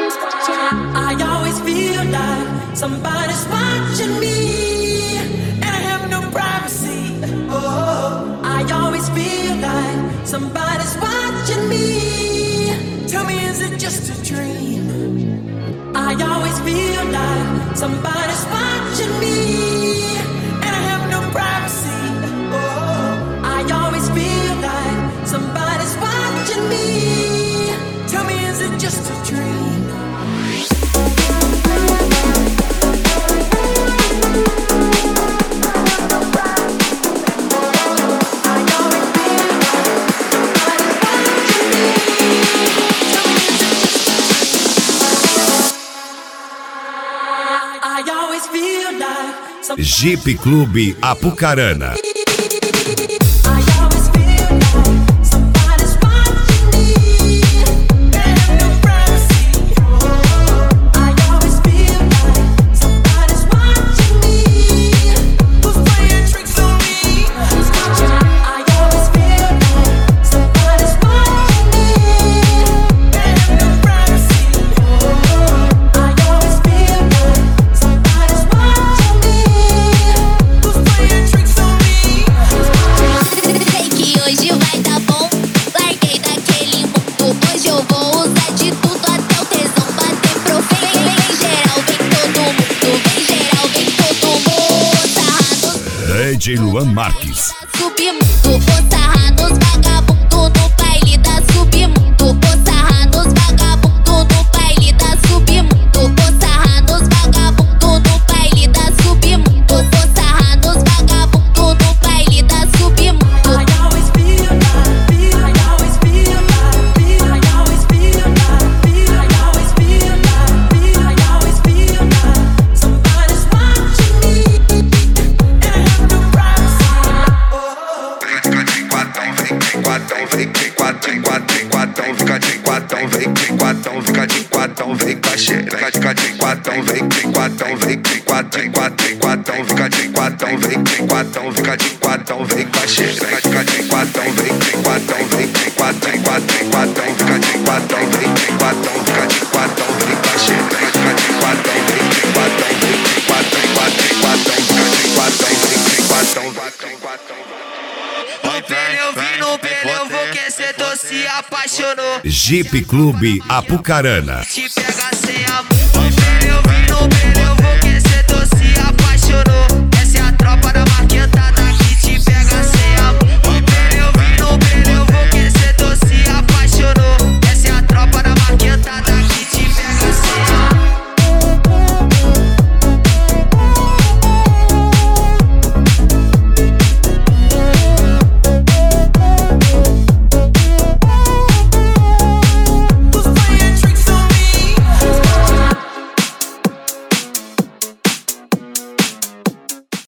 I always feel like somebody's watching me, and I have no privacy. Oh, I always feel like somebody's watching me. Tell me, is it just a dream? I always feel like somebody's watching me, and I have no privacy. Oh, I always feel like somebody's watching me. Tell me, is it just a dream? Jeep Clube Apucarana. DJ Luan Marques. Submundo, vou sarrar nos vagabundo no baile da Submundo. Vou sarrar nos vagabundo no baile da Submundo. Vou sarrar nos vagabundo no baile da Submundo. Vou sarrar nos vagabundo no baile da Submundo. I always feel like, I always feel like, I always feel like, I always feel like, I always feel like somebody's watching me, and I have no privacy. Fica de quatão, vem de quatão, fica de quatão, vem com a xereca. Fica de quatão, vem de quatão, vem de quatão, quatão, fica de quatão, vem de quatão, fica de quatão, vem com a xereca. Fica de quatão, vem de quatão, vem de quatão, quatão, fica de quatão, vem de quatão, fica de quatão, vem com a xereca. Fica de quatão, vem de quatão, vem de quatão, quatão, fica de quatão, vem de quatão. No pneu, vou que cê se apaixonou. Jeep Clube Apucarana. Te pega sem amor.